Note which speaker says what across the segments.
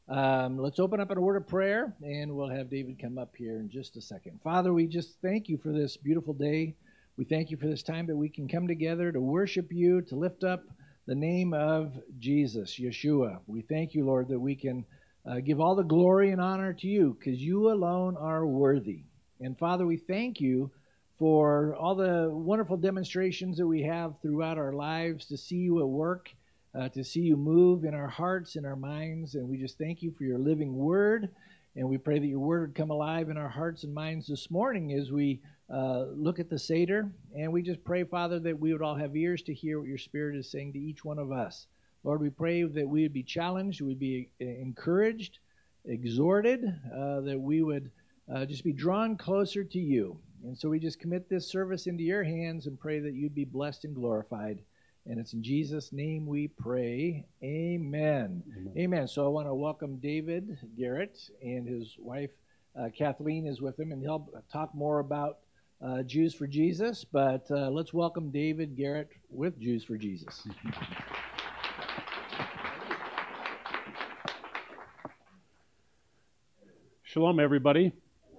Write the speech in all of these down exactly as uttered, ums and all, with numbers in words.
Speaker 1: Um, let's open up in a word of prayer, and we'll have David come up here in just a second. Father, we just thank you for this beautiful day. We thank you for this time that we can come together to worship you, to lift up the name of Jesus, Yeshua. We thank you, Lord, that we can uh, give all the glory and honor to you because you alone are worthy. And Father, we thank you for all the wonderful demonstrations that we have throughout our lives to see you at work, uh, to see you move in our hearts and our minds. And we just thank you for your living word. And we pray that your word would come alive in our hearts and minds this morning as we uh, look at the Seder. And we just pray, Father, that we would all have ears to hear what your Spirit is saying to each one of us. Lord, we pray that we would be challenged, we'd be encouraged, exhorted, uh, that we would uh, just be drawn closer to you. And so we just commit this service into your hands and pray that you'd be blessed and glorified. And it's in Jesus' name we pray. Amen. Amen. Amen. So I want to welcome David Garrett, and his wife uh, Kathleen is with him, and he'll talk more about uh, Jews for Jesus. But uh, let's welcome David Garrett with Jews for Jesus.
Speaker 2: Shalom, everybody.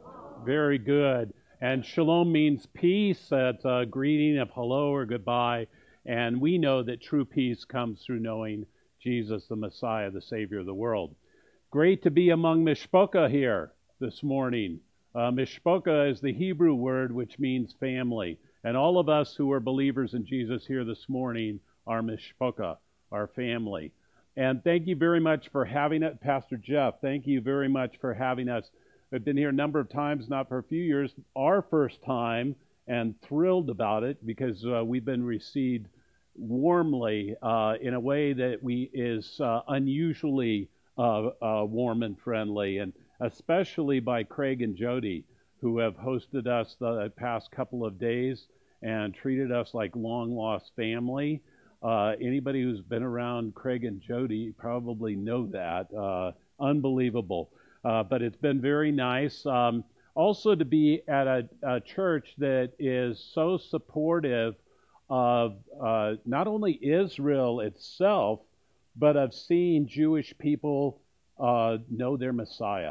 Speaker 2: Very good. And shalom means peace. It's a greeting of hello or goodbye. And we know that true peace comes through knowing Jesus, the Messiah, the Savior of the world. Great to be among Mishpocha here this morning. Uh, Mishpocha is the Hebrew word which means family. And all of us who are believers in Jesus here this morning are Mishpocha, our family. And thank you very much for having it, Pastor Jeff. Thank you very much for having us. I've been here a number of times, not for a few years, our first time, and thrilled about it because uh, we've been received warmly uh, in a way that we is uh, unusually uh, uh, warm and friendly, and especially by Craig and Jody, who have hosted us the past couple of days and treated us like long-lost family. Uh, anybody who's been around Craig and Jody probably know that. Uh, unbelievable. Uh, but it's been very nice. Um, also to be at a, a church that is so supportive of uh, not only Israel itself, but of seeing Jewish people uh, know their Messiah.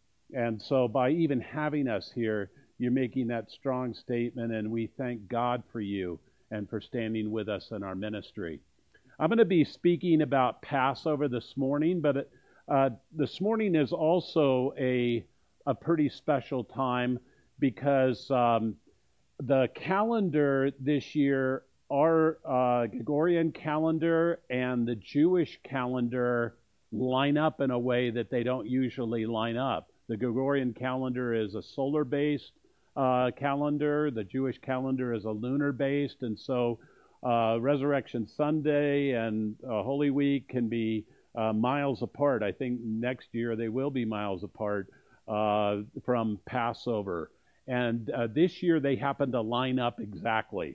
Speaker 2: And so by even having us here, you're making that strong statement, and we thank God for you and for standing with us in our ministry. I'm going to be speaking about Passover this morning, but uh, this morning is also a, a pretty special time because um, the calendar this year, our uh, Gregorian calendar and the Jewish calendar line up in a way that they don't usually line up. The Gregorian calendar is a solar-based uh, calendar. The Jewish calendar is a lunar-based, and so uh, Resurrection Sunday and uh, Holy Week can be uh, miles apart. I think next year they will be miles apart uh, from Passover. And uh, this year they happen to line up exactly.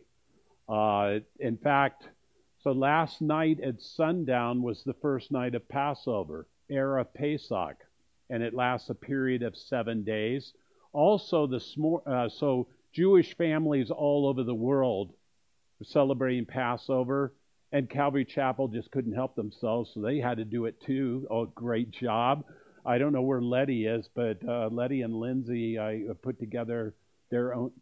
Speaker 2: Uh, in fact, so last night at sundown was the first night of Passover, Erev Pesach, and it lasts a period of seven days. Also, the smor- uh, so Jewish families all over the world are celebrating Passover, and Calvary Chapel just couldn't help themselves, so they had to do it too. Oh, great job. I don't know where Letty is, but uh, Letty and Lindsay I put together their own.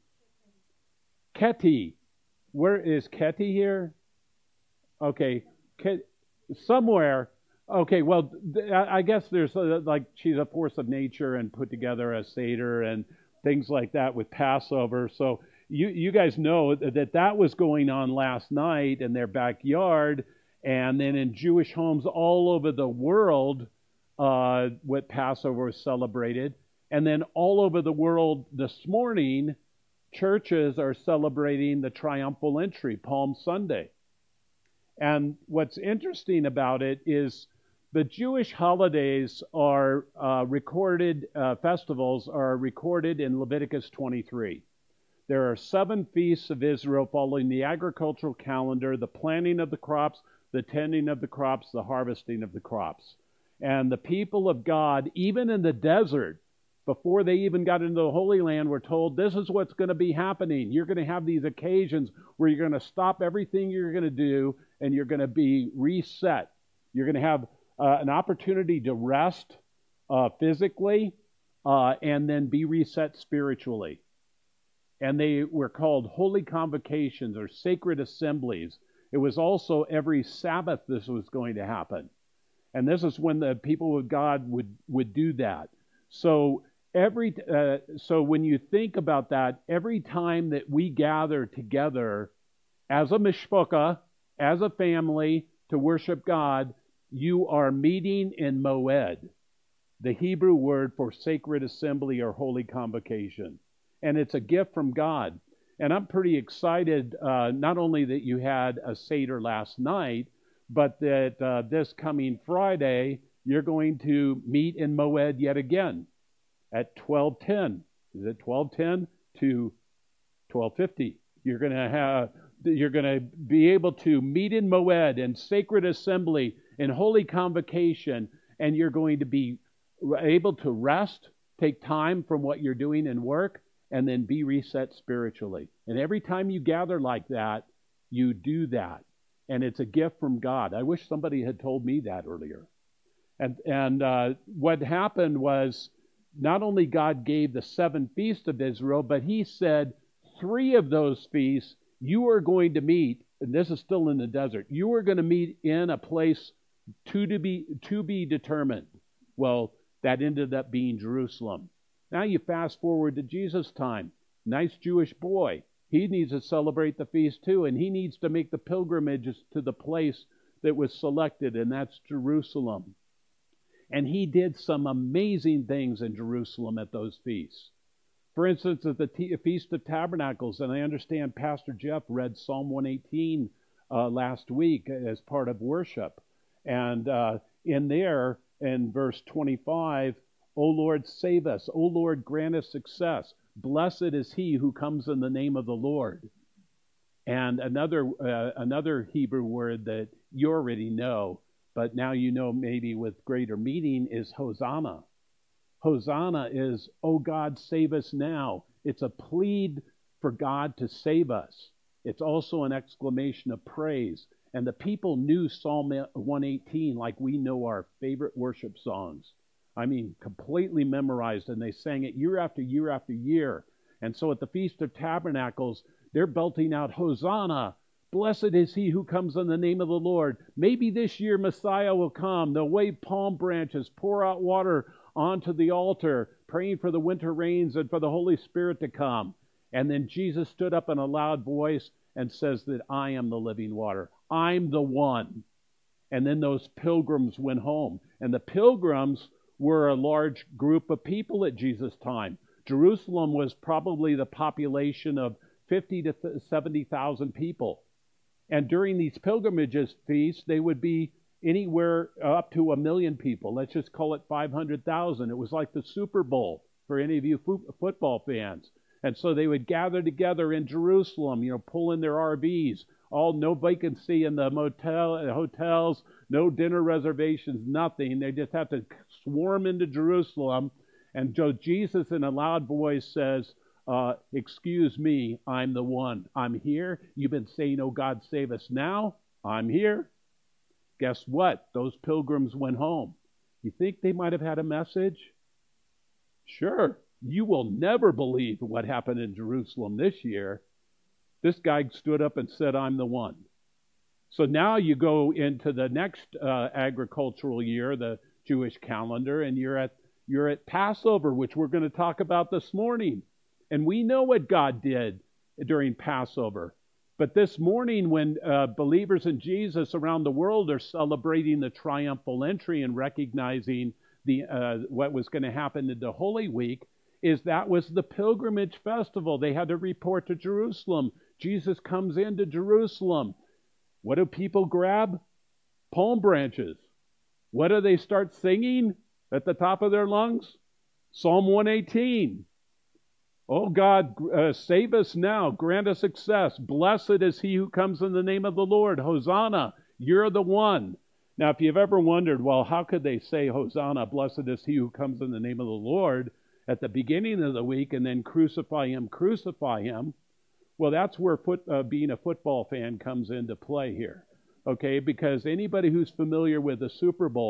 Speaker 2: Ketty. Where is Ketty here? Okay. Ket- somewhere. Okay, well, I guess there's a, like she's a force of nature and put together a Seder and things like that with Passover. So you you guys know that that was going on last night in their backyard, and then in Jewish homes all over the world, uh, what Passover was celebrated. And then all over the world this morning, churches are celebrating the triumphal entry, Palm Sunday. And what's interesting about it is the Jewish holidays are uh, recorded, uh, festivals are recorded in Leviticus twenty-three. There are seven feasts of Israel following the agricultural calendar, the planting of the crops, the tending of the crops, the harvesting of the crops. And the people of God, even in the desert, before they even got into the Holy Land, were told, this is what's going to be happening. You're going to have these occasions where you're going to stop everything you're going to do, and you're going to be reset. You're going to have uh, an opportunity to rest uh, physically uh, and then be reset spiritually. And they were called holy convocations or sacred assemblies. It was also every Sabbath this was going to happen. And this is when the people of God would, would do that. So every uh, so when you think about that, every time that we gather together as a mishpachah, as a family to worship God, you are meeting in moed, the Hebrew word for sacred assembly or holy convocation. And it's a gift from God. And I'm pretty excited, uh, not only that you had a Seder last night, but that uh, this coming Friday, you're going to meet in moed yet again at twelve ten. Is it twelve ten to twelve fifty? You're going to have, you're going to be able to meet in moed and sacred assembly and holy convocation, and you're going to be able to rest, take time from what you're doing in work, and then be reset spiritually. And every time you gather like that, you do that. And it's a gift from God. I wish somebody had told me that earlier. And and uh, what happened was, not only God gave the seven feasts of Israel, but he said, three of those feasts you are going to meet, and this is still in the desert, you are going to meet in a place to, to be to be determined. Well, that ended up being Jerusalem. Now you fast forward to Jesus' time. Nice Jewish boy. He needs to celebrate the feast too, and he needs to make the pilgrimages to the place that was selected, and that's Jerusalem. And he did some amazing things in Jerusalem at those feasts. For instance, at the T- Feast of Tabernacles, and I understand Pastor Jeff read Psalm one eighteen uh, last week as part of worship. And uh, in there, in verse twenty-five, O Lord, save us. O Lord, grant us success. Blessed is he who comes in the name of the Lord. And another uh, another Hebrew word that you already know, but now you know maybe with greater meaning, is Hosanna. Hosanna is, oh God, save us now. It's a plead for God to save us. It's also an exclamation of praise. And the people knew Psalm one eighteen like we know our favorite worship songs. I mean, completely memorized, and they sang it year after year after year. And so at the Feast of Tabernacles, they're belting out, Hosanna, blessed is he who comes in the name of the Lord. Maybe this year Messiah will come. They'll wave palm branches, pour out water onto the altar, praying for the winter rains and for the Holy Spirit to come. And then Jesus stood up in a loud voice and says that I am the living water. I'm the one. And then those pilgrims went home. And the pilgrims were a large group of people at Jesus' time. Jerusalem was probably the population of fifty to seventy thousand people. And during these pilgrimages feasts, they would be anywhere up to a million people. Let's just call it five hundred thousand. It was like the Super Bowl for any of you fo- football fans. And so they would gather together in Jerusalem, you know, pull in their R Vs, all no vacancy in the motel hotels, no dinner reservations, nothing. They just have to swarm into Jerusalem. And so Jesus in a loud voice says, uh, excuse me, I'm the one. I'm here. You've been saying, oh God, save us now. I'm here. Guess what? Those pilgrims went home. You think they might have had a message? Sure. You will never believe what happened in Jerusalem this year. This guy stood up and said, I'm the one. So now you go into the next uh, agricultural year, the Jewish calendar, and you're at you're at Passover, which we're going to talk about this morning. And we know what God did during Passover. But this morning, when uh, believers in Jesus around the world are celebrating the triumphal entry and recognizing the uh, what was going to happen in the Holy Week, is that was the pilgrimage festival. They had to report to Jerusalem. Jesus comes into Jerusalem. What do people grab? Palm branches. What do they start singing at the top of their lungs? Psalm one eighteen. Oh God, uh, save us now. Grant us success. Blessed is he who comes in the name of the Lord. Hosanna, you're the one. Now, if you've ever wondered, well, how could they say Hosanna, blessed is he who comes in the name of the Lord at the beginning of the week and then crucify him, crucify him? Well, that's where foot, uh, being a football fan comes into play here, okay? Because anybody who's familiar with the Super Bowl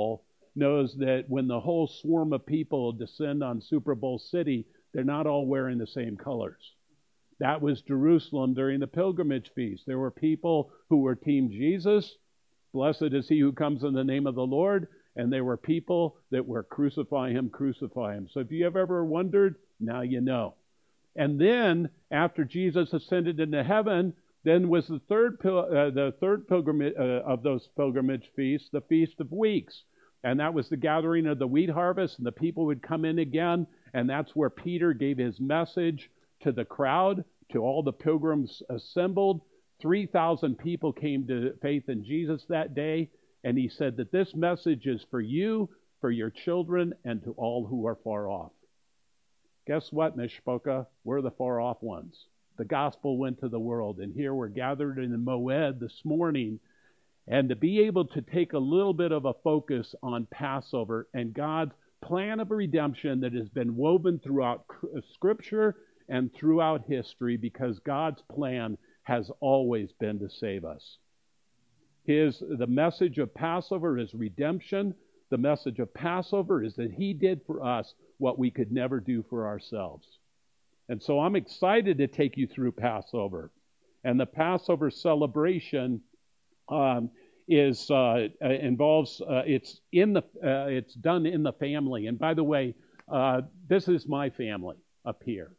Speaker 2: knows that when the whole swarm of people descend on Super Bowl City, they're not all wearing the same colors. That was Jerusalem during the pilgrimage feast. There were people who were Team Jesus, blessed is he who comes in the name of the Lord, and there were people that were crucify him, crucify him. So if you have ever wondered, now you know. And then, after Jesus ascended into heaven, then was the third pil- uh, the third pilgrimage uh, of those pilgrimage feasts, the Feast of Weeks. And that was the gathering of the wheat harvest, and the people would come in again, and that's where Peter gave his message to the crowd, to all the pilgrims assembled. three thousand people came to faith in Jesus that day, and he said that this message is for you, for your children, and to all who are far off. Guess what, Mishpoka? We're the far off ones. The gospel went to the world, and here we're gathered in the Moed this morning, and to be able to take a little bit of a focus on Passover and God's plan of redemption that has been woven throughout Scripture and throughout history, because God's plan has always been to save us. His, the message of Passover is redemption. The message of Passover is that he did for us what we could never do for ourselves. And so I'm excited to take you through Passover. And the Passover celebration um, is uh, involves uh, it's in the uh, it's done in the family. And by the way, uh, this is my family up here,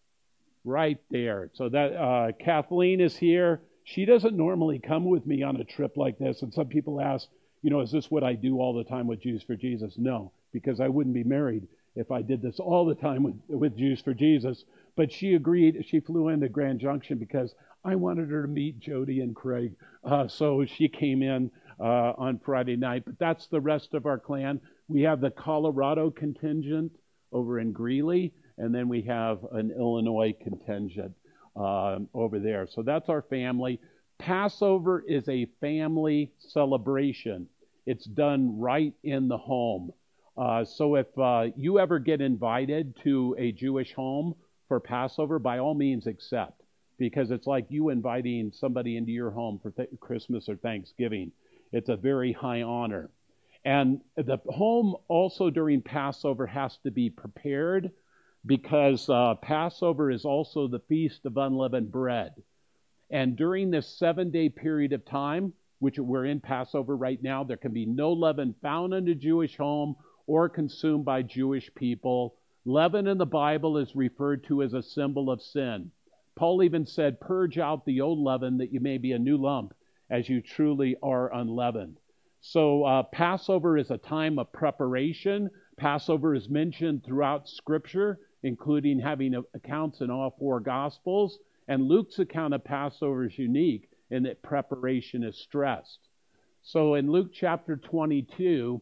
Speaker 2: right there. So that uh, Kathleen is here. She doesn't normally come with me on a trip like this. And some people ask, you know, is this what I do all the time with Jews for Jesus? No, because I wouldn't be married if I did this all the time with, with Jews for Jesus. But she agreed. She flew into Grand Junction because I wanted her to meet Jody and Craig. Uh, so she came in uh, on Friday night. But that's the rest of our clan. We have the Colorado contingent over in Greeley, and then we have an Illinois contingent uh, over there. So that's our family. Passover is a family celebration. It's done right in the home. Uh, so if uh, you ever get invited to a Jewish home for Passover, by all means accept, because it's like you inviting somebody into your home for th- Christmas or Thanksgiving. It's a very high honor. And the home also during Passover has to be prepared, because uh, Passover is also the Feast of Unleavened Bread. And during this seven-day period of time, which we're in Passover right now, there can be no leaven found in a Jewish home or consumed by Jewish people. Leaven in the Bible is referred to as a symbol of sin. Paul even said, purge out the old leaven that you may be a new lump, as you truly are unleavened. So uh, Passover is a time of preparation. Passover is mentioned throughout Scripture, including having accounts in all four Gospels. And Luke's account of Passover is unique in that preparation is stressed. So in Luke chapter twenty-two,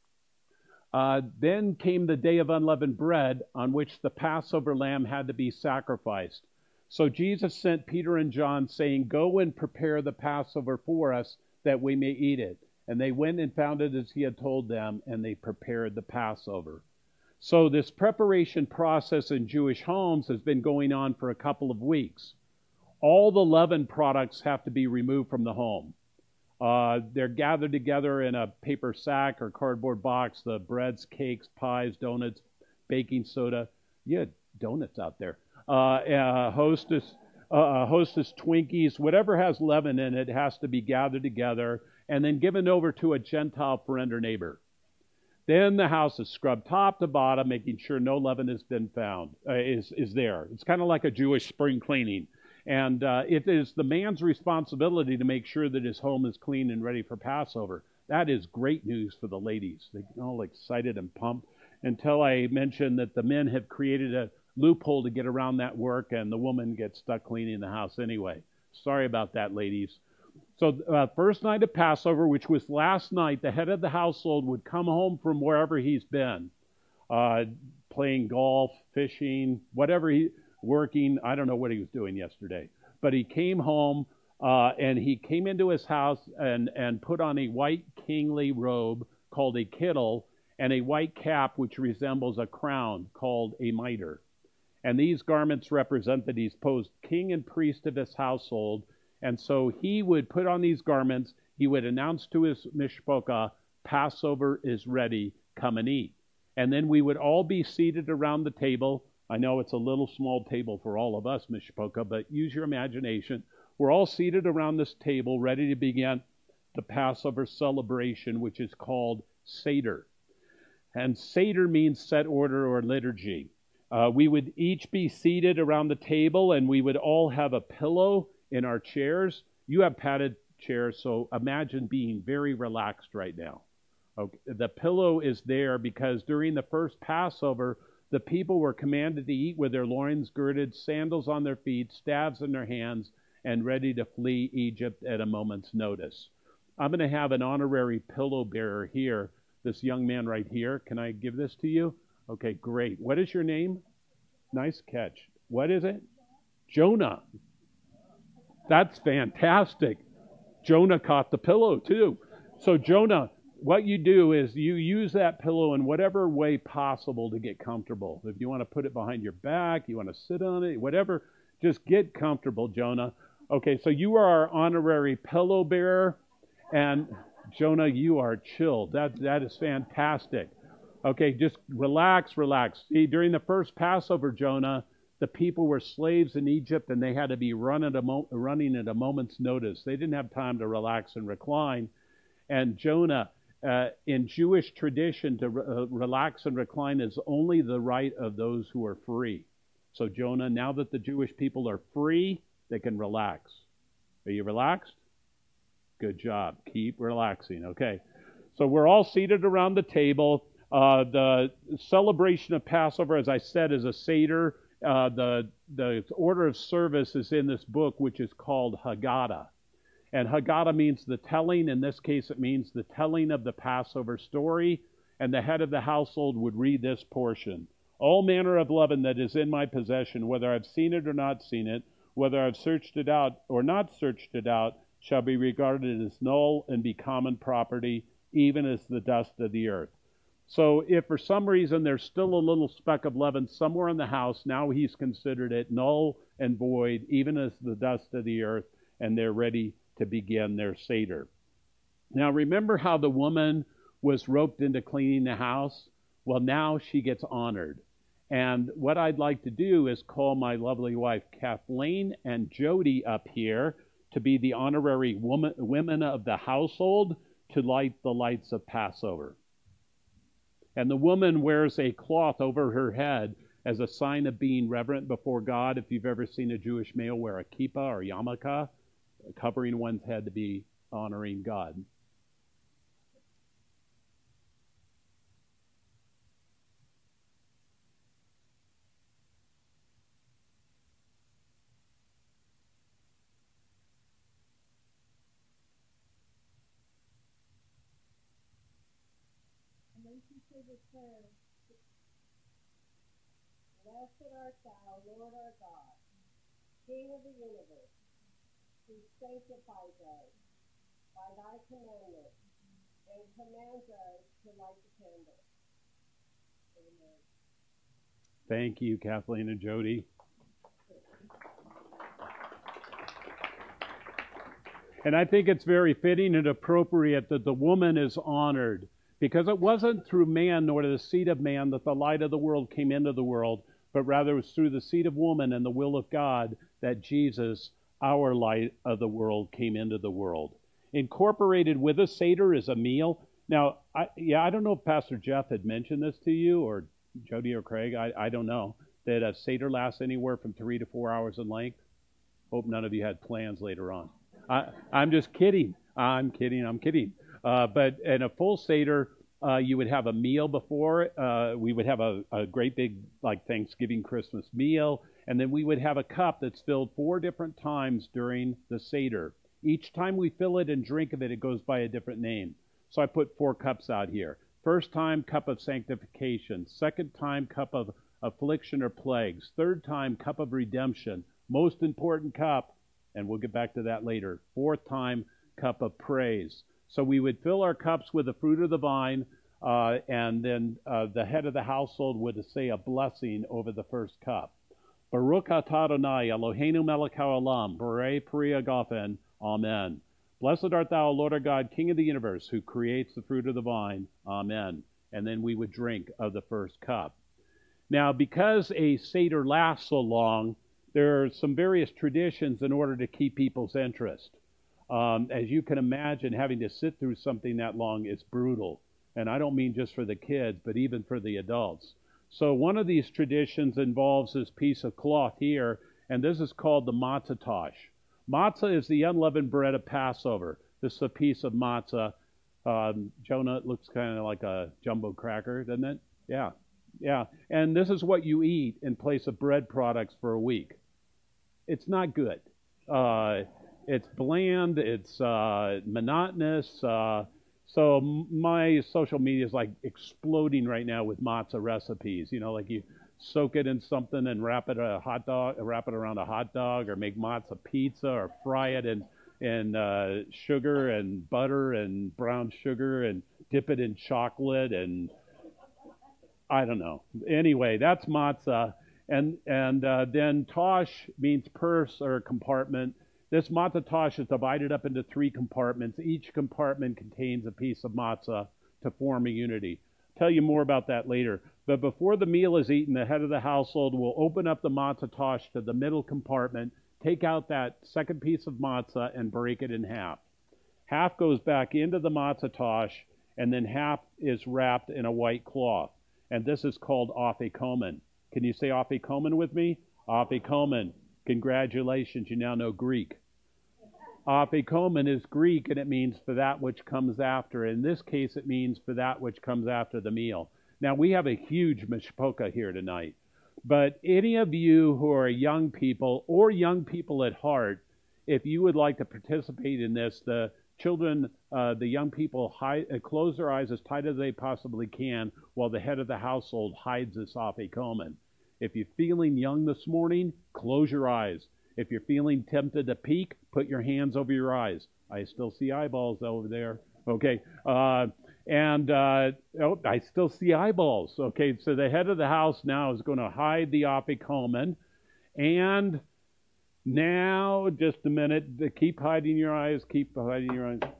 Speaker 2: uh, then came the day of unleavened bread, on which the Passover lamb had to be sacrificed. So Jesus sent Peter and John, saying, go and prepare the Passover for us, that we may eat it. And they went and found it as he had told them, and they prepared the Passover. So this preparation process in Jewish homes has been going on for a couple of weeks. All the leaven products have to be removed from the home. Uh, they're gathered together in a paper sack or cardboard box, the breads, cakes, pies, donuts, baking soda. You had donuts out there. Uh, uh, hostess, uh, hostess Twinkies, whatever has leaven in it has to be gathered together and then given over to a Gentile friend or neighbor. Then the house is scrubbed top to bottom, making sure no leaven has been found, uh, is, is there. It's kind of like a Jewish spring cleaning. And uh, it is the man's responsibility to make sure that his home is clean and ready for Passover. That is great news for the ladies. They get all excited and pumped until I mentioned that the men have created a loophole to get around that work, and the woman gets stuck cleaning the house anyway. Sorry about that, ladies. So uh, first night of Passover, which was last night, the head of the household would come home from wherever he's been, uh, playing golf, fishing, whatever he, working. I don't know what he was doing yesterday. But he came home, uh, and he came into his house and, and put on a white kingly robe called a kittel, and a white cap which resembles a crown called a mitre. And these garments represent that he's posed king and priest of his household. And so he would put on these garments, he would announce to his mishpocha, Passover is ready. Come and eat. And then we would all be seated around the table. I know it's a little small table for all of us, Mishpoka, but use your imagination. We're all seated around this table, ready to begin the Passover celebration, which is called Seder. And Seder means set order or liturgy. Uh, we would each be seated around the table, and we would all have a pillow in our chairs. You have padded chairs, so imagine being very relaxed right now. Okay. The pillow is there because during the first Passover, the people were commanded to eat with their loins girded, sandals on their feet, staves in their hands, and ready to flee Egypt at a moment's notice. I'm going to have an honorary pillow bearer here, this young man right here. Can I give this to you? Okay, great. What is your name? Nice catch. What is it? Jonah. That's fantastic. Jonah caught the pillow too. So Jonah, what you do is you use that pillow in whatever way possible to get comfortable. If you want to put it behind your back, you want to sit on it, whatever, just get comfortable, Jonah. Okay, so you are our honorary pillow bearer, and Jonah, you are chilled. That that is fantastic. Okay, just relax, relax. See, during the first Passover, Jonah, the people were slaves in Egypt, and they had to be run at a mo- running at a moment's notice. They didn't have time to relax and recline. And Jonah, uh, in Jewish tradition, to re- uh, relax and recline is only the right of those who are free. So Jonah, now that the Jewish people are free, they can relax. Are you relaxed? Good job. Keep relaxing. Okay. So we're all seated around the table. Uh, the celebration of Passover, as I said, is a Seder. Uh, the the order of service is in this book, which is called Haggadah. And Haggadah means the telling. In this case, it means the telling of the Passover story. And the head of the household would read this portion. All manner of leaven that is in my possession, whether I've seen it or not seen it, whether I've searched it out or not searched it out, shall be regarded as null and be common property, even as the dust of the earth. So if for some reason there's still a little speck of leaven somewhere in the house, now he's considered it null and void, even as the dust of the earth, and they're ready to begin their Seder. Now remember how the woman was roped into cleaning the house? Well, now she gets honored. And what I'd like to do is call my lovely wife Kathleen and Jody up here to be the honorary woman, women of the household to light the lights of Passover. And the woman wears a cloth over her head as a sign of being reverent before God. If you've ever seen a Jewish male wear a kippah or yarmulke, covering one's head to be honoring God.
Speaker 3: Prayer. Blessed art thou, Lord our God, King of the universe, who sanctifies us by thy commandment and commands us to light the candle. Amen.
Speaker 2: Thank you, Kathleen and Jody. And I think it's very fitting and appropriate that the woman is honored, because it wasn't through man nor the seed of man that the light of the world came into the world, but rather it was through the seed of woman and the will of God that Jesus, our light of the world, came into the world. Incorporated with a Seder is a meal. Now, I, yeah, I don't know if Pastor Jeff had mentioned this to you, or Jody or Craig, I, I don't know, that a Seder lasts anywhere from three to four hours in length. Hope none of you had plans later on. I, I'm just kidding. I'm kidding. I'm kidding. Uh, but in a full Seder, uh, you would have a meal before. Uh, we would have a, a great big, like, Thanksgiving, Christmas meal. And then we would have a cup that's filled four different times during the Seder. Each time we fill it and drink of it, it goes by a different name. So I put four cups out here. First time, cup of sanctification. Second time, cup of affliction or plagues. Third time, cup of redemption. Most important cup, and we'll get back to that later. Fourth time, cup of praise. So we would fill our cups with the fruit of the vine, uh, and then uh, the head of the household would say a blessing over the first cup. Baruch atah Adonai Eloheinu melech haolam, borei pri hagafen, amen. Blessed art thou, Lord our God, King of the universe, who creates the fruit of the vine. Amen. And then we would drink of the first cup. Now, because a Seder lasts so long, there are some various traditions in order to keep people's interest. Um, as you can imagine, having to sit through something that long is brutal. And I don't mean just for the kids, but even for the adults. So one of these traditions involves this piece of cloth here, and this is called the matzah tosh. Matzah is the unleavened bread of Passover. This is a piece of matzah. Um, Jonah, it looks kind of like a jumbo cracker, doesn't it? Yeah, yeah. And this is what you eat in place of bread products for a week. It's not good. Uh, it's bland. It's uh, monotonous. Uh, so my social media is like exploding right now with matzah recipes. You know, like you soak it in something and wrap it a hot dog, wrap it around a hot dog, or make matzah pizza, or fry it in in uh, sugar and butter and brown sugar and dip it in chocolate and I don't know. Anyway, that's matzah. And and uh, then tosh means purse or compartment. This matzah tosh is divided up into three compartments. Each compartment contains a piece of matzah to form a unity. Tell you more about that later. But before the meal is eaten, the head of the household will open up the matzah tosh to the middle compartment, take out that second piece of matzah, and break it in half. Half goes back into the matzah tosh, and then half is wrapped in a white cloth. And this is called afikomen. Can you say afikomen with me? Afikomen. Congratulations, you now know Greek. Afikomen is Greek, and it means for that which comes after. In this case, it means for that which comes after the meal. Now, we have a huge mishpocha here tonight. But any of you who are young people or young people at heart, if you would like to participate in this, the children, uh, the young people hide, uh, close their eyes as tight as they possibly can while the head of the household hides this afikomen. If you're feeling young this morning, close your eyes. If you're feeling tempted to peek, put your hands over your eyes. I still see eyeballs over there. Okay. Uh, and uh, oh, I still see eyeballs. Okay. So the head of the house now is going to hide the afikomen. And now, just a minute. Keep hiding your eyes. Keep hiding your eyes.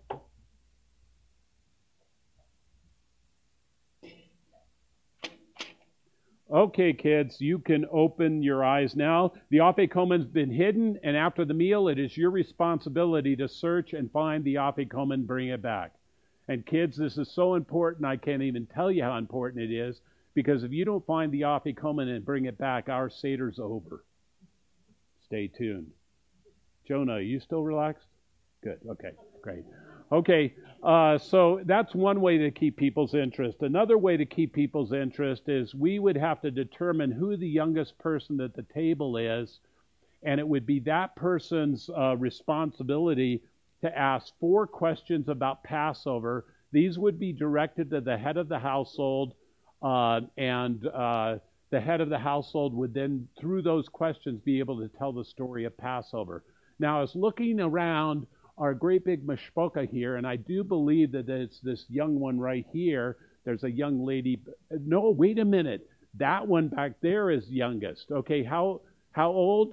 Speaker 2: Okay, kids, you can open your eyes now. The afikomen's been hidden, and after the meal, it is your responsibility to search and find the afikomen and bring it back. And kids, this is so important, I can't even tell you how important it is, because if you don't find the afikomen and bring it back, our Seder's over. Stay tuned. Jonah, are you still relaxed? Good, okay, great. Okay, uh, so that's one way to keep people's interest. Another way to keep people's interest is we would have to determine who the youngest person at the table is, and it would be that person's uh, responsibility to ask four questions about Passover. These would be directed to the head of the household, uh, and uh, the head of the household would then, through those questions, be able to tell the story of Passover. Now, I was looking around our great big mishpocha here, and I do believe that it's this young one right here. There's a young lady. No, wait a minute. That one back there is youngest. Okay, how how old?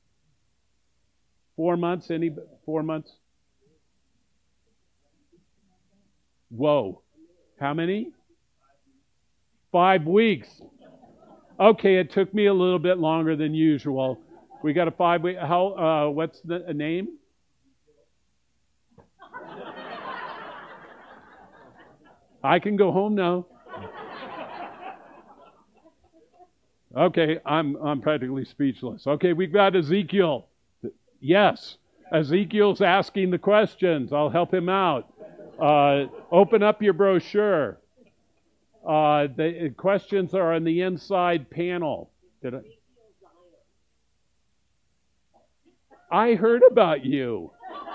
Speaker 2: Four months? Any four months? Whoa. How many? Five weeks. Okay, it took me a little bit longer than usual. We got a five week. How? Uh, what's the a name? I can go home now. Okay, I'm I'm practically speechless. Okay, we've got Ezekiel. Yes, Ezekiel's asking the questions. I'll help him out. Uh, open up your brochure. Uh, the questions are on the inside panel. Did I? I heard about you.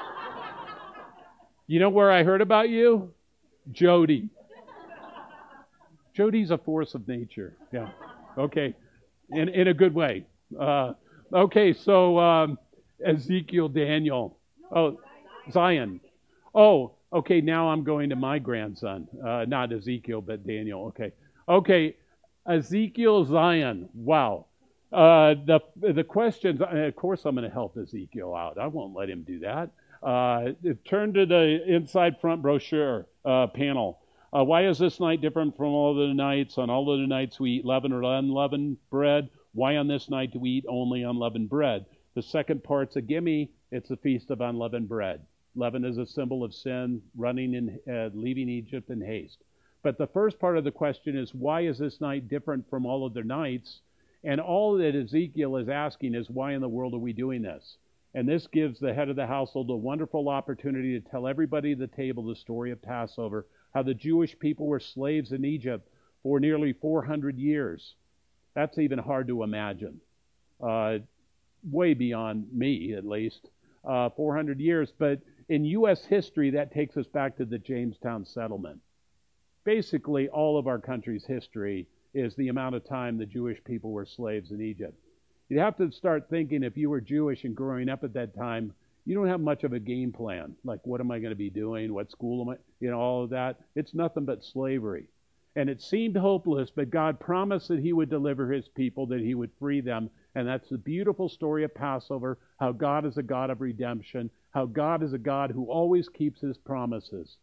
Speaker 2: You know where I heard about you? Jody. Jody's a force of nature. Yeah. Okay. In in a good way. Uh, okay, so um, Ezekiel, Daniel. Oh, Zion. Oh, okay, now I'm going to my grandson. Uh, not Ezekiel, but Daniel. Okay. Okay, Ezekiel, Zion. Wow. Uh, the the questions, of course I'm going to help Ezekiel out. I won't let him do that. Uh, turn to the inside front brochure uh, panel. Uh, why is this night different from all other nights? On all other nights we eat leavened or unleavened bread. Why on this night do we eat only unleavened bread? The second part's a gimme. It's the Feast of Unleavened Bread. Leaven is a symbol of sin, running in, uh, leaving Egypt in haste. But the first part of the question is, why is this night different from all other nights? And all that Ezekiel is asking is, why in the world are we doing this? And this gives the head of the household a wonderful opportunity to tell everybody at the table the story of Passover, how the Jewish people were slaves in Egypt for nearly four hundred years. That's even hard to imagine. Uh, way beyond me, at least, uh, four hundred years. But in U S history, that takes us back to the Jamestown settlement. Basically, all of our country's history is the amount of time the Jewish people were slaves in Egypt. You'd have to start thinking, if you were Jewish and growing up at that time, you don't have much of a game plan. Like, what am I going to be doing? What school am I? You know, all of that. It's nothing but slavery. And it seemed hopeless, but God promised that he would deliver his people, that he would free them. And that's the beautiful story of Passover, how God is a God of redemption, how God is a God who always keeps his promises.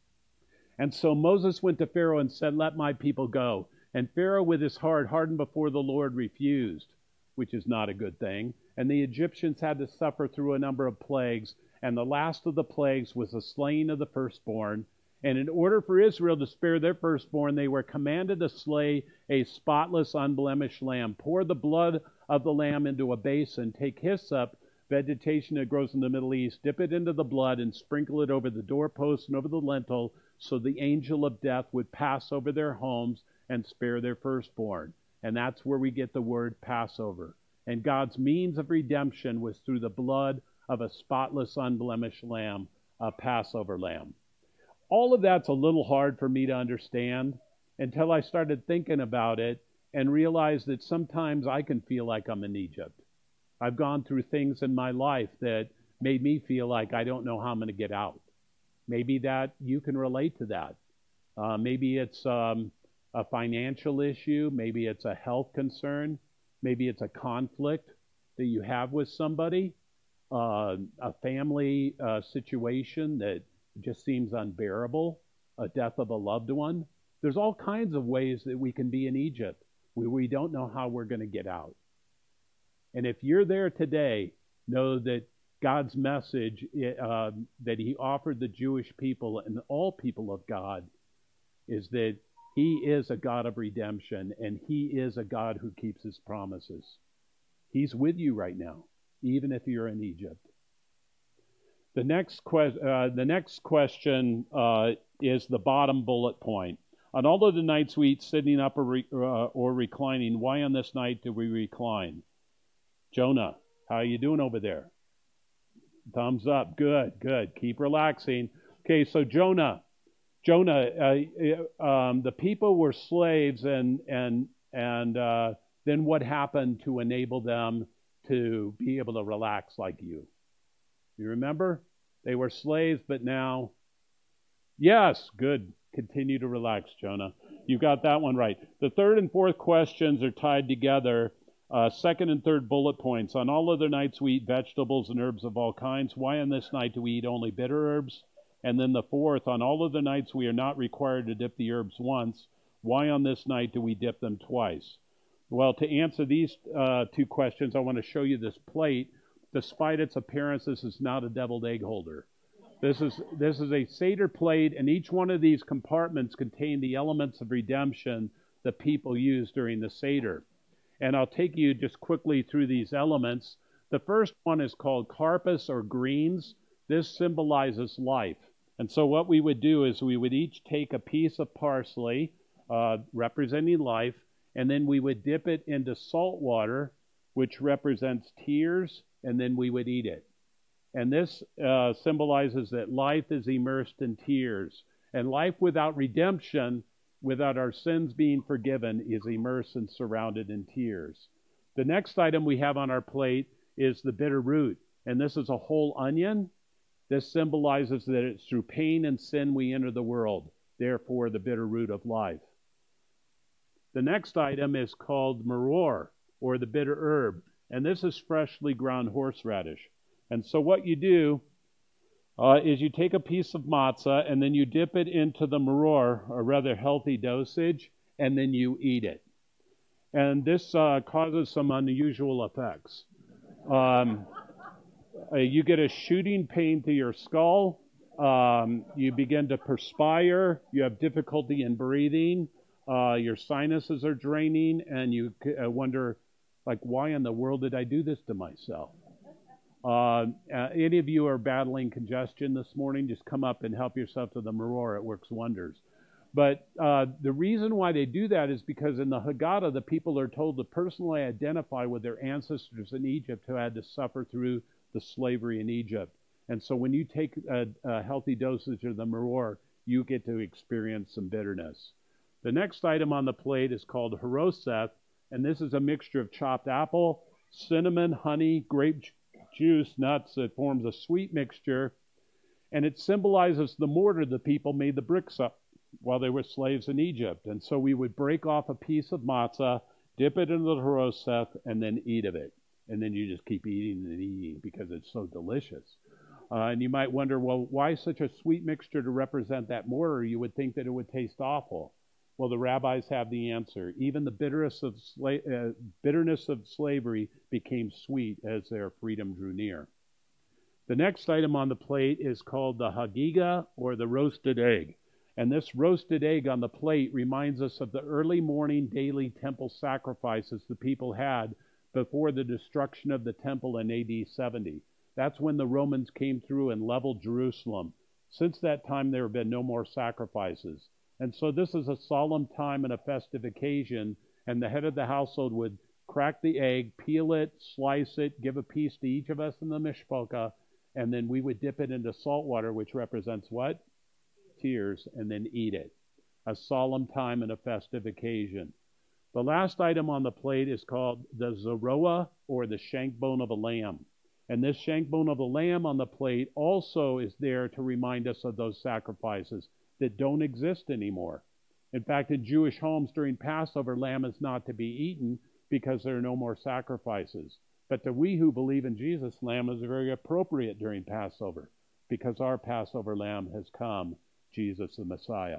Speaker 2: And so Moses went to Pharaoh and said, let my people go. And Pharaoh, with his heart hardened before the Lord, refused, which is not a good thing. And the Egyptians had to suffer through a number of plagues. And the last of the plagues was the slaying of the firstborn. And in order for Israel to spare their firstborn, they were commanded to slay a spotless, unblemished lamb. Pour the blood of the lamb into a basin. Take hyssop, vegetation that grows in the Middle East, dip it into the blood and sprinkle it over the doorpost and over the lintel, so the angel of death would pass over their homes and spare their firstborn. And that's where we get the word Passover. And God's means of redemption was through the blood of a spotless, unblemished lamb, a Passover lamb. All of that's a little hard for me to understand until I started thinking about it and realized that sometimes I can feel like I'm in Egypt. I've gone through things in my life that made me feel like I don't know how I'm going to get out. Maybe that you can relate to that. Uh, maybe it's um, a financial issue. Maybe it's a health concern. Maybe it's a conflict that you have with somebody, uh, a family uh, situation that just seems unbearable, a death of a loved one. There's all kinds of ways that we can be in Egypt where we don't know how we're going to get out. And if you're there today, know that God's message uh, that he offered the Jewish people and all people of God is that he is a God of redemption, and he is a God who keeps his promises. He's with you right now, even if you're in Egypt. The next, que- uh, the next question uh, is the bottom bullet point. On all of the nights we eat sitting up or, re- uh, or reclining, why on this night do we recline? Jonah, how are you doing over there? Thumbs up. Good, good. Keep relaxing. Okay, so Jonah. Jonah, uh, um, the people were slaves, and and and uh, then what happened to enable them to be able to relax like you? You remember? They were slaves, but now, yes, good. Continue to relax, Jonah. You got that one right. The third and fourth questions are tied together. Uh, second and third bullet points. On all other nights we eat vegetables and herbs of all kinds. Why on this night do we eat only bitter herbs? And then the fourth, on all other nights we are not required to dip the herbs once. Why on this night do we dip them twice? Well, to answer these uh, two questions, I want to show you this plate. Despite its appearance, this is not a deviled egg holder. This is this is a Seder plate, and each one of these compartments contain the elements of redemption that people use during the Seder. And I'll take you just quickly through these elements. The first one is called karpas, or greens. This symbolizes life. And so what we would do is we would each take a piece of parsley, uh, representing life, and then we would dip it into salt water, which represents tears, and then we would eat it. And this uh, symbolizes that life is immersed in tears. And life without redemption, without our sins being forgiven, is immersed and surrounded in tears. The next item we have on our plate is the bitter root. And this is a whole onion. This symbolizes that it's through pain and sin we enter the world, therefore the bitter root of life. The next item is called maror, or the bitter herb, and this is freshly ground horseradish. And so what you do uh, is you take a piece of matzah and then you dip it into the maror, a rather healthy dosage, and then you eat it. And this uh, causes some unusual effects. Um, uh, you get a shooting pain to your skull. Um, you begin to perspire. You have difficulty in breathing. Uh, your sinuses are draining, and you uh, wonder, like, why in the world did I do this to myself? Uh, uh, any of you are battling congestion this morning, just come up and help yourself to the maror. It works wonders. But uh, the reason why they do that is because in the Haggadah, the people are told to personally identify with their ancestors in Egypt who had to suffer through the slavery in Egypt. And so when you take a, a healthy dosage of the maror, you get to experience some bitterness. The next item on the plate is called haroseth, and this is a mixture of chopped apple, cinnamon, honey, grape juice, nuts. It forms a sweet mixture, and it symbolizes the mortar the people made the bricks up while they were slaves in Egypt. And so we would break off a piece of matzah, dip it into the haroseth, and then eat of it. And then you just keep eating and eating because it's so delicious. Uh, and you might wonder, well, why such a sweet mixture to represent that mortar? You would think that it would taste awful. Well, the rabbis have the answer. Even the bitterness of, sla- uh, bitterness of slavery became sweet as their freedom drew near. The next item on the plate is called the Hagigah, or the roasted egg. And this roasted egg on the plate reminds us of the early morning daily temple sacrifices the people had before the destruction of the temple in A D seventy. That's when the Romans came through and leveled Jerusalem. Since that time, there have been no more sacrifices. And so this is a solemn time and a festive occasion, and the head of the household would crack the egg, peel it, slice it, give a piece to each of us in the mishpokah, and then we would dip it into salt water, which represents what? Tears, and then eat it. A solemn time and a festive occasion. The last item on the plate is called the Zoroah, or the shank bone of a lamb. And this shank bone of a lamb on the plate also is there to remind us of those sacrifices that don't exist anymore. In fact, in Jewish homes during Passover, lamb is not to be eaten because there are no more sacrifices. But to we who believe in Jesus, lamb is very appropriate during Passover because our Passover lamb has come, Jesus the Messiah.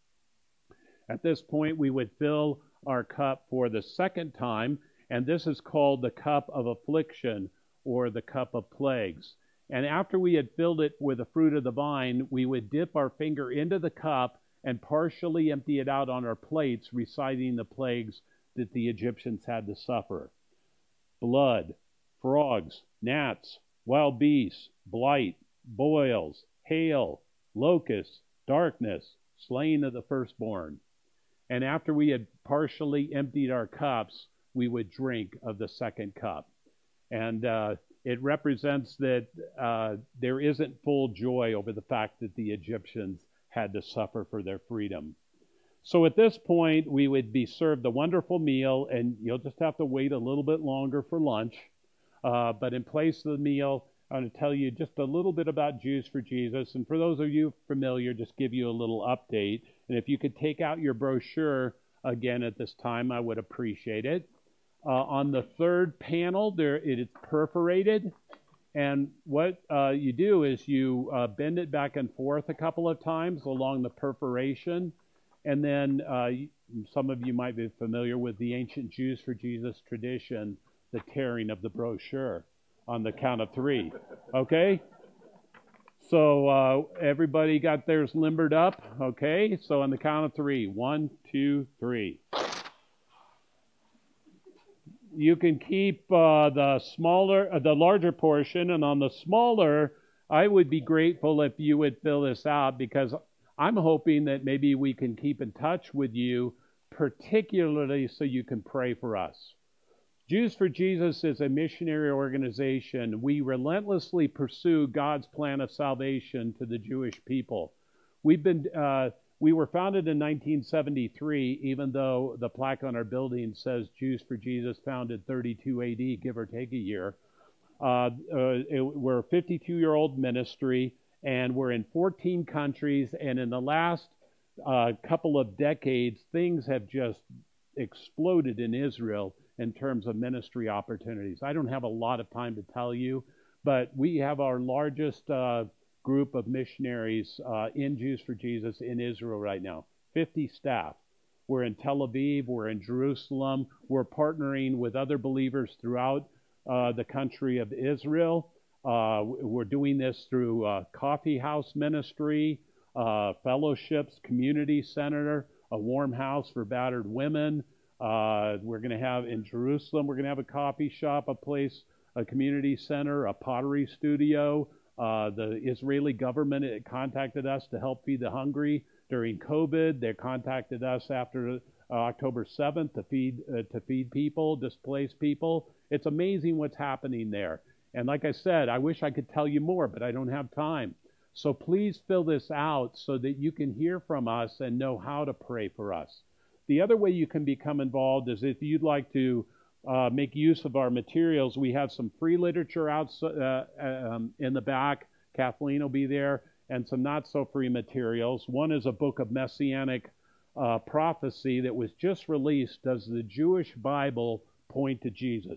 Speaker 2: At this point, we would fill our cup for the second time, and this is called the cup of affliction, or the cup of plagues. And after we had filled it with the fruit of the vine, we would dip our finger into the cup and partially empty it out on our plates, reciting the plagues that the Egyptians had to suffer. Blood, frogs, gnats, wild beasts, blight, boils, hail, locusts, darkness, slaying of the firstborn. And after we had partially emptied our cups, we would drink of the second cup. And uh, it represents that uh, there isn't full joy over the fact that the Egyptians had to suffer for their freedom. So at this point, we would be served a wonderful meal, and you'll just have to wait a little bit longer for lunch. Uh, but in place of the meal, I want to tell you just a little bit about Jews for Jesus. And for those of you familiar, just give you a little update. And if you could take out your brochure again at this time, I would appreciate it. Uh, on the third panel, there it is perforated, and what uh, you do is you uh, bend it back and forth a couple of times along the perforation, and then uh, some of you might be familiar with the ancient Jews for Jesus tradition, the tearing of the brochure on the count of three. Okay? So uh, everybody got theirs limbered up, okay? So on the count of three, one, two, three. You can keep uh, the smaller, uh, the larger portion, and on the smaller, I would be grateful if you would fill this out, because I'm hoping that maybe we can keep in touch with you, particularly so you can pray for us. Jews for Jesus is a missionary organization. We relentlessly pursue God's plan of salvation to the Jewish people. We've been uh, We were founded in nineteen seventy-three, even though the plaque on our building says Jews for Jesus founded thirty-two A D, give or take a year. Uh, uh, it, we're a fifty-two-year-old ministry, and we're in fourteen countries, and in the last uh, couple of decades, things have just exploded in Israel in terms of ministry opportunities. I don't have a lot of time to tell you, but we have our largest uh, group of missionaries uh, in Jews for Jesus in Israel right now. fifty staff. We're in Tel Aviv. We're in Jerusalem. We're partnering with other believers throughout uh, the country of Israel. Uh, we're doing this through uh, Coffee House Ministry, uh, fellowships, community center, a warm house for battered women. Uh, we're going to have in Jerusalem, we're going to have a coffee shop, a place, a community center, a pottery studio. Uh, the Israeli government contacted us to help feed the hungry during COVID. They contacted us after uh, October seventh to feed uh, to feed people, displaced people. It's amazing what's happening there. And like I said, I wish I could tell you more, but I don't have time. So please fill this out so that you can hear from us and know how to pray for us. The other way you can become involved is if you'd like to uh, make use of our materials. We have some free literature out uh, um, in the back. Kathleen will be there, and some not-so-free materials. One is a book of Messianic uh, prophecy that was just released. Does the Jewish Bible point to Jesus?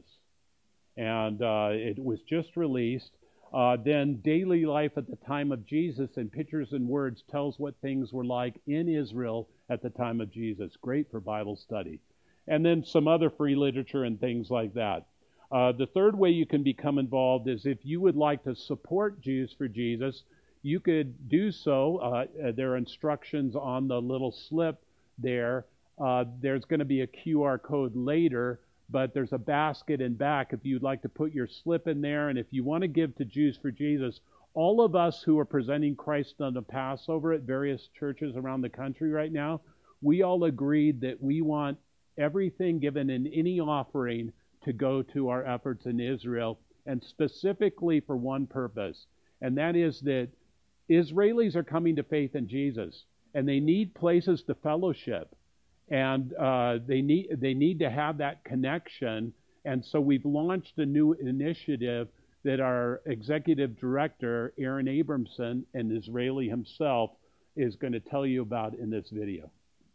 Speaker 2: And uh, it was just released. Uh, then Daily Life at the Time of Jesus in Pictures and Words tells what things were like in Israel at the time of Jesus. Great for Bible study. And then some other free literature and things like that. Uh, the third way you can become involved is if you would like to support Jews for Jesus, you could do so. Uh, there are instructions on the little slip there. Uh, there's going to be a Q R code later, but there's a basket in back if you'd like to put your slip in there. And if you want to give to Jews for Jesus, all of us who are presenting Christ on the Passover at various churches around the country right now, we all agreed that we want everything given in any offering to go to our efforts in Israel, and specifically for one purpose, and that is that Israelis are coming to faith in Jesus, and they need places to fellowship, and uh, they need they need to have that connection. And so we've launched a new initiative that our executive director, Aaron Abramson, an Israeli himself, is going to tell you about in this video.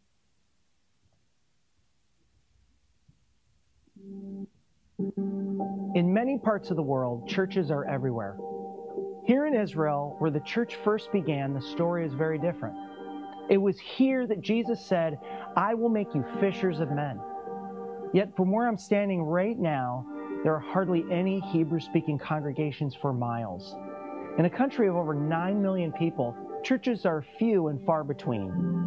Speaker 4: In many parts of the world, churches are everywhere. Here in Israel, where the church first began, the story is very different. It was here that Jesus said, "I will make you fishers of men." Yet from where I'm standing right now, there are hardly any Hebrew-speaking congregations for miles. In a country of over nine million people, churches are few and far between.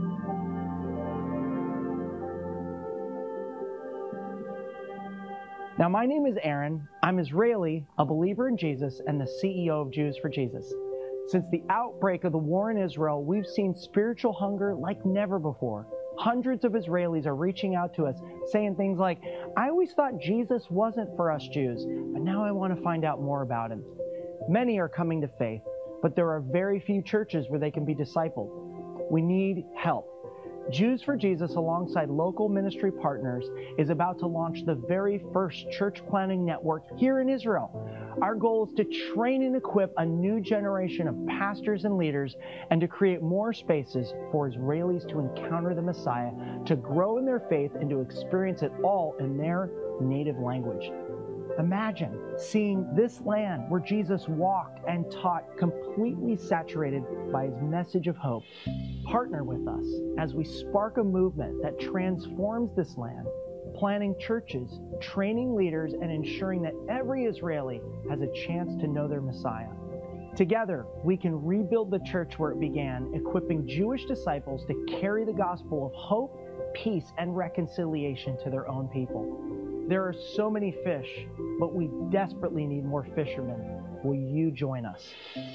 Speaker 4: Now, my name is Aaron. I'm Israeli, a believer in Jesus, and the C E O of Jews for Jesus. Since the outbreak of the war in Israel, we've seen spiritual hunger like never before. Hundreds of Israelis are reaching out to us, saying things like, "I always thought Jesus wasn't for us Jews, but now I want to find out more about him." Many are coming to faith, but there are very few churches where they can be discipled. We need help. Jews for Jesus, alongside local ministry partners, is about to launch the very first church planning network here in Israel. Our goal is to train and equip a new generation of pastors and leaders, and to create more spaces for Israelis to encounter the Messiah, to grow in their faith, and to experience it all in their native language. Imagine seeing this land where Jesus walked and taught completely saturated by his message of hope. Partner with us as we spark a movement that transforms this land, planting churches, training leaders, and ensuring that every Israeli has a chance to know their Messiah. Together, we can rebuild the church where it began, equipping Jewish disciples to carry the gospel of hope, peace, and reconciliation to their own people. There are so many fish, but we desperately need more fishermen. Will you join us?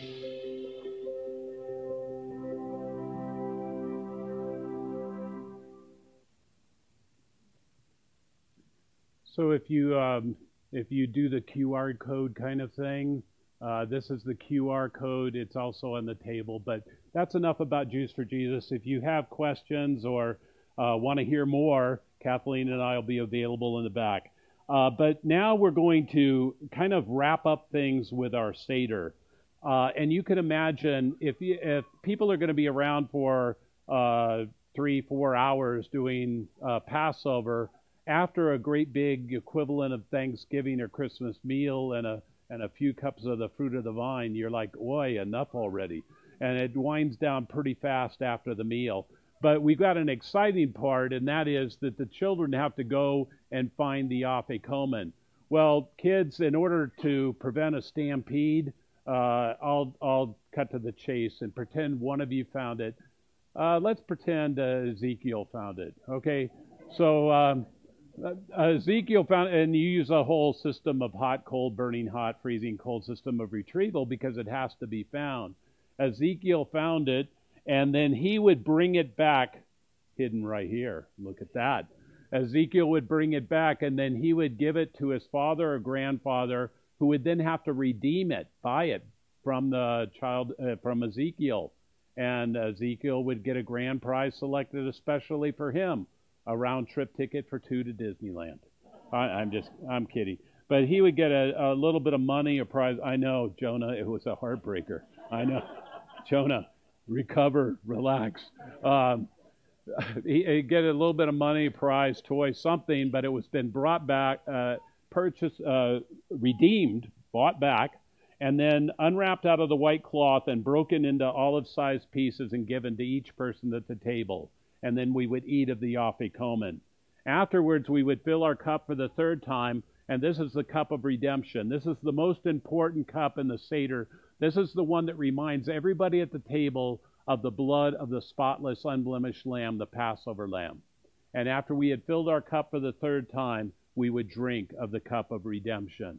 Speaker 2: So if you um, if you do the Q R code kind of thing, uh, this is the Q R code. It's also on the table. But that's enough about Jews for Jesus. If you have questions or uh, want to hear more, Kathleen and I will be available in the back. Uh, but now we're going to kind of wrap up things with our Seder. Uh, and you can imagine if you, if people are going to be around for uh, three, four hours doing uh, Passover, after a great big equivalent of Thanksgiving or Christmas meal and a and a few cups of the fruit of the vine, you're like, boy, enough already. And it winds down pretty fast after the meal. But we've got an exciting part, and that is that the children have to go and find the afikomen. Well, kids, in order to prevent a stampede, uh, I'll I'll cut to the chase and pretend one of you found it. Uh, let's pretend uh, Ezekiel found it. Okay, so um, uh, Ezekiel found, and you use a whole system of hot, cold, burning hot, freezing cold system of retrieval because it has to be found. Ezekiel found it, and then he would bring it back, hidden right here. Look at that. Ezekiel would bring it back, and then he would give it to his father or grandfather, who would then have to redeem it, buy it from the child, uh, from Ezekiel. And Ezekiel would get a grand prize selected especially for him, a round-trip ticket for two to Disneyland. I, I'm just, I'm kidding. But he would get a, a little bit of money, a prize. I know, Jonah, it was a heartbreaker. I know. Jonah, recover, relax. Um, he, he'd get a little bit of money, prize, toy, something, but it was been brought back, uh, purchased, uh, redeemed, bought back, and then unwrapped out of the white cloth and broken into olive-sized pieces and given to each person at the table. And then we would eat of the afikomen. Afterwards, we would fill our cup for the third time, and this is the cup of redemption. This is the most important cup in the Seder. This is the one that reminds everybody at the table of the blood of the spotless, unblemished lamb, the Passover lamb. And after we had filled our cup for the third time, we would drink of the cup of redemption.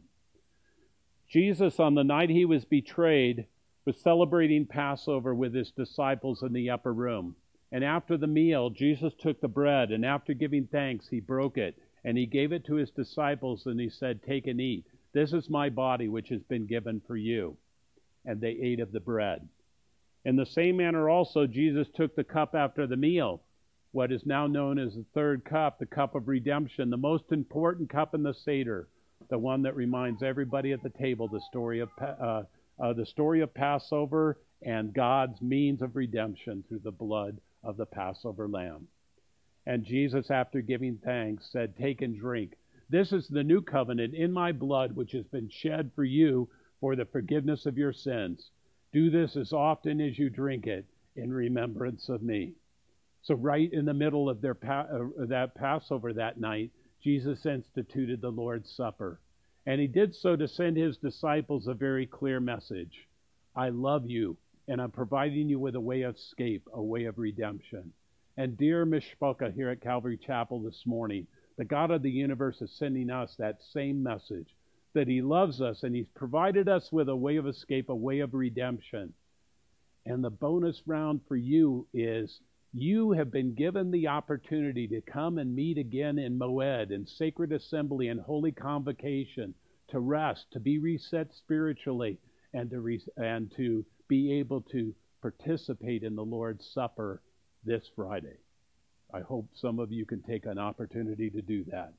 Speaker 2: Jesus, on the night he was betrayed, was celebrating Passover with his disciples in the upper room. And after the meal, Jesus took the bread, and after giving thanks, he broke it, and he gave it to his disciples, and he said, "Take and eat. This is my body, which has been given for you." And they ate of the bread. In the same manner also, Jesus took the cup after the meal, what is now known as the third cup, the cup of redemption, the most important cup in the Seder, the one that reminds everybody at the table the story of uh, uh, the story of Passover and God's means of redemption through the blood of the Passover lamb. And Jesus, after giving thanks, said, "Take and drink. This is the new covenant in my blood, which has been shed for you for the forgiveness of your sins. Do this as often as you drink it in remembrance of me." So right in the middle of their pa- uh, that Passover that night, Jesus instituted the Lord's Supper. And he did so to send his disciples a very clear message. I love you, and I'm providing you with a way of escape, a way of redemption. And dear Mishpocha here at Calvary Chapel this morning, the God of the universe is sending us that same message, that he loves us and he's provided us with a way of escape, a way of redemption. And the bonus round for you is you have been given the opportunity to come and meet again in Moed, in sacred assembly and holy convocation, to rest, to be reset spiritually, and to re- and to be able to participate in the Lord's Supper this Friday. I hope some of you can take an opportunity to do that.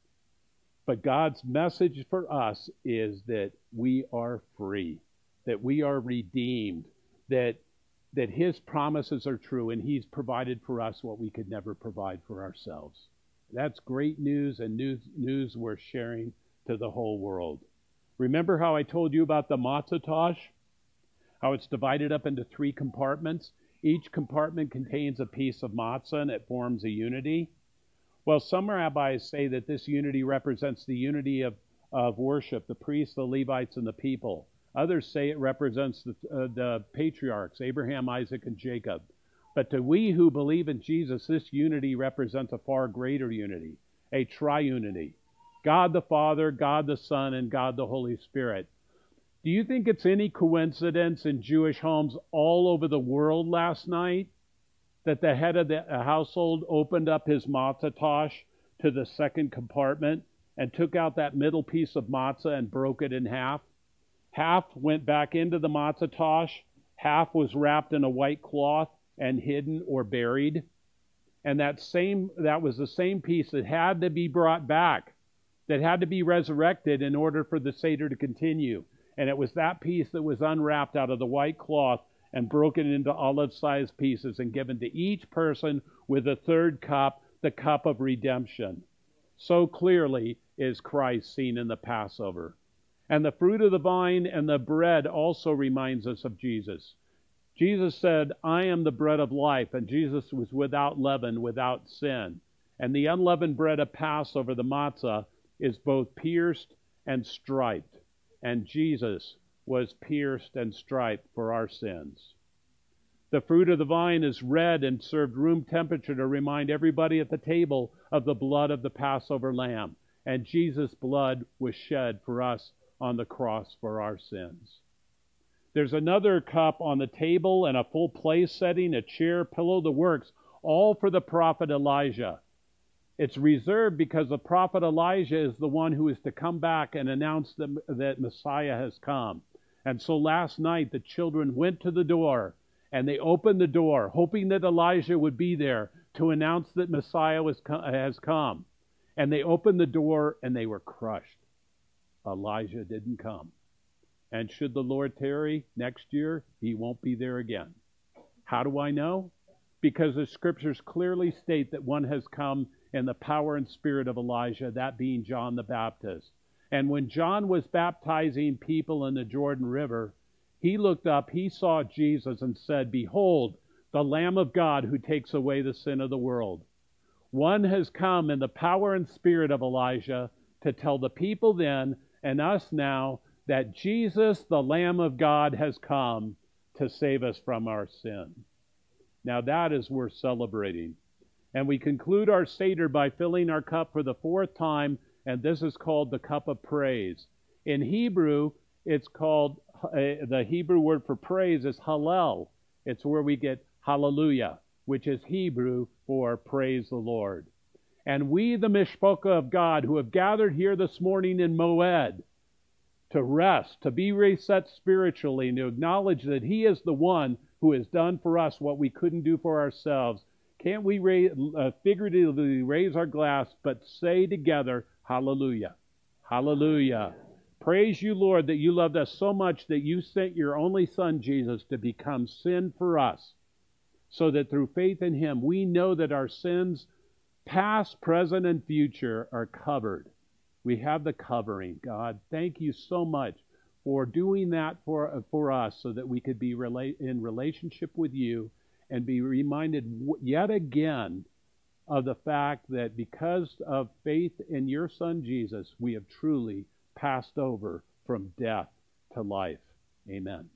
Speaker 2: But God's message for us is that we are free, that we are redeemed, that that his promises are true, and he's provided for us what we could never provide for ourselves. That's great news, and news, news we're sharing to the whole world. Remember how I told you about the matzah tash? How it's divided up into three compartments? Each compartment contains a piece of matzah, and it forms a unity. Well, some rabbis say that this unity represents the unity of, of worship, the priests, the Levites, and the people. Others say it represents the, uh, the patriarchs, Abraham, Isaac, and Jacob. But to we who believe in Jesus, this unity represents a far greater unity, a triunity. God the Father, God the Son, and God the Holy Spirit. Do you think it's any coincidence in Jewish homes all over the world last night that the head of the household opened up his matzah tash to the second compartment and took out that middle piece of matzah and broke it in half? Half went back into the matzah tash, half was wrapped in a white cloth and hidden or buried. And that same that was the same piece that had to be brought back, that had to be resurrected in order for the Seder to continue. And it was that piece that was unwrapped out of the white cloth and broken into olive-sized pieces and given to each person with a third cup, the cup of redemption. So clearly is Christ seen in the Passover. And the fruit of the vine and the bread also reminds us of Jesus. Jesus said, I am the bread of life, and Jesus was without leaven, without sin. And the unleavened bread of Passover, the matzah, is both pierced and striped. And Jesus was pierced and striped for our sins. The fruit of the vine is red and served room temperature to remind everybody at the table of the blood of the Passover lamb. And Jesus' blood was shed for us on the cross for our sins. There's another cup on the table and a full place setting, a chair, pillow, the works, all for the prophet Elijah. It's reserved because the prophet Elijah is the one who is to come back and announce that, that Messiah has come. And so last night the children went to the door and they opened the door, hoping that Elijah would be there to announce that Messiah was, has come. And they opened the door and they were crushed. Elijah didn't come. And should the Lord tarry next year, he won't be there again. How do I know? Because the scriptures clearly state that one has come in the power and spirit of Elijah, that being John the Baptist. And when John was baptizing people in the Jordan River, he looked up, he saw Jesus and said, Behold, the Lamb of God who takes away the sin of the world. One has come in the power and spirit of Elijah to tell the people then and us now that Jesus, the Lamb of God, has come to save us from our sin. Now that is worth celebrating. And we conclude our Seder by filling our cup for the fourth time, and this is called the cup of praise. In Hebrew, it's called, uh, the Hebrew word for praise is Hallel. It's where we get hallelujah, which is Hebrew for praise the Lord. And we, the Mishpocha of God, who have gathered here this morning in Moed, to rest, to be reset spiritually, and to acknowledge that He is the one who has done for us what we couldn't do for ourselves. Can't we raise, uh, figuratively raise our glass, but say together, hallelujah, hallelujah. Praise you, Lord, that you loved us so much that you sent your only Son, Jesus, to become sin for us, so that through faith in Him, we know that our sins, past, present, and future, are covered. We have the covering, God. Thank you so much for doing that for, for us so that we could be rela- in relationship with you and be reminded yet again of the fact that because of faith in your Son Jesus, we have truly passed over from death to life. Amen.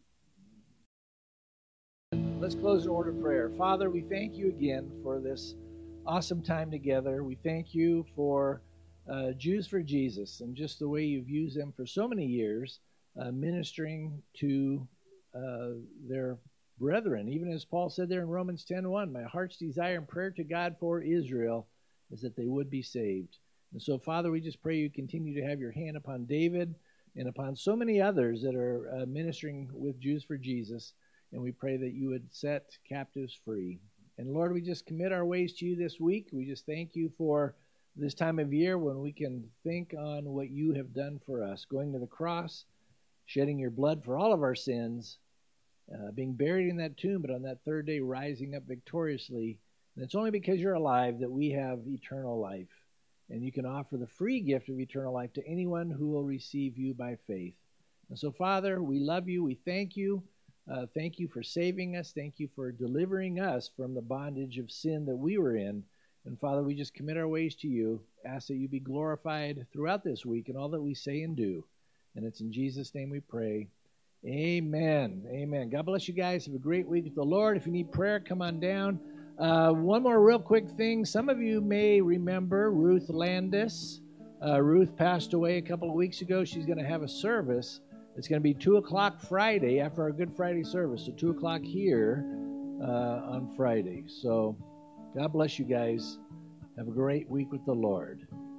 Speaker 1: Let's close in order of prayer. Father, we thank you again for this awesome time together. We thank you for Uh, Jews for Jesus, and just the way you've used them for so many years, uh, ministering to uh, their brethren. Even as Paul said there in Romans ten one, my heart's desire and prayer to God for Israel is that they would be saved. And so, Father, we just pray you continue to have your hand upon David and upon so many others that are uh, ministering with Jews for Jesus, and we pray that you would set captives free. And Lord, we just commit our ways to you this week. We just thank you for this time of year when we can think on what you have done for us, going to the cross, shedding your blood for all of our sins, uh, being buried in that tomb, but on that third day rising up victoriously. And it's only because you're alive that we have eternal life. And you can offer the free gift of eternal life to anyone who will receive you by faith. And so, Father, we love you. We thank you. Uh, thank you for saving us. Thank you for delivering us from the bondage of sin that we were in. And Father, we just commit our ways to you, ask that you be glorified throughout this week in all that we say and do. And it's in Jesus' name we pray. Amen. Amen. God bless you guys. Have a great week with the Lord. If you need prayer, come on down. Uh, one more real quick thing. Some of you may remember Ruth Landis. Uh, Ruth passed away a couple of weeks ago. She's going to have a service. It's going to be two o'clock Friday after our Good Friday service. So two o'clock here uh, on Friday. So God bless you guys. Have a great week with the Lord.